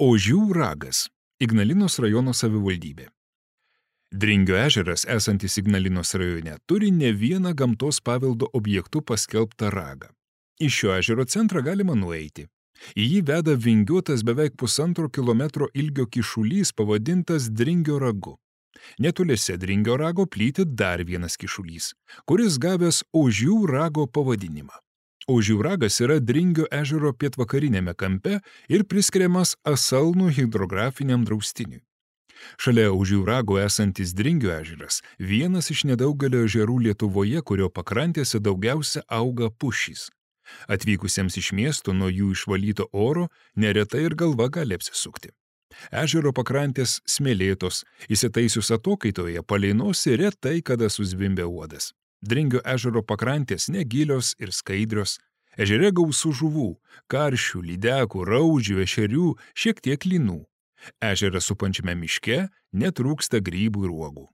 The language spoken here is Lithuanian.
Ožių ragas – Ignalinos rajono savivaldybė. Dringio ežeras, esantis Ignalinos rajone, turi ne vieną gamtos paveldo objektų paskelbtą ragą. Iš šio ežero centrą galima nueiti. Į jį veda vingiuotas beveik 1,5 kilometro ilgio kyšulys pavadintas Dringio ragu. Netoliese Dringio rago plyti dar vienas kyšulys, kuris gavęs Ožių rago pavadinimą. Ožių ragas yra Dringio ežero pietvakarinėme kampe ir priskiriamas Asalnų hidrografiniam draustiniui. Šalia Ožių rago esantis Dringio ežeras – vienas iš nedaugelio ežerų Lietuvoje, kurio pakrantėse daugiausia auga pušys. Atvykusiems iš miesto nuo jų išvalyto oro neretai ir galva gali apsisukti. Ežero pakrantės smėlėtos, įsitaisius atokaitoje palei nosį retai kada suzvimbia uodas. Dringio ežero pakrantės negilios ir skaidrios. Ežere gausu žuvų – karšių, lydekų, raudžių, ešerių, šiek tiek lynų. Ežerą supančiame miške netrūksta grybų ir uogų.